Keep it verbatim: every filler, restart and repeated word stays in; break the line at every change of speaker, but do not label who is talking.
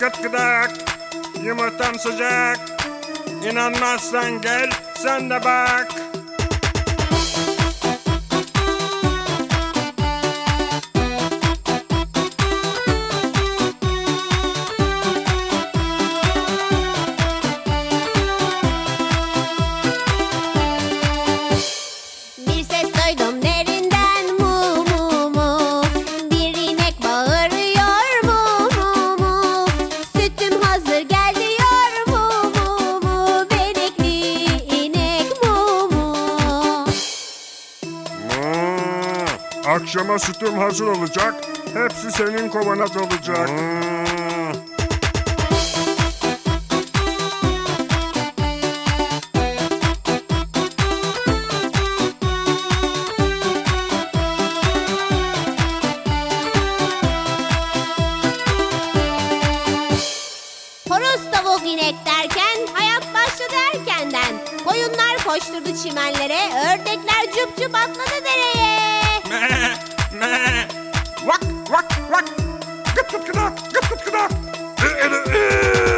Gıt gıdak, yumurtam sıcak. İnanmazsan gel sen de bak.
Bir ses duydum derinden mu mu mu. Bir inek bağırıyor mu mu mu. Sütüm hazır gel diyor mu mu mu. Benekli inek mu mu.
Hmm, akşama sütüm hazır olacak. Hepsi senin kovana dolacak. Hmm.
Horoz tavuk inek derken hayat başladı erkenden. Koyunlar koşturdu çimenlere, ördekler cüp cüp atladı dereye.
Me, me, vak, vak, vak. Gıt gıt gıdak, gıt gıt gıdak. Ü, ü, ü.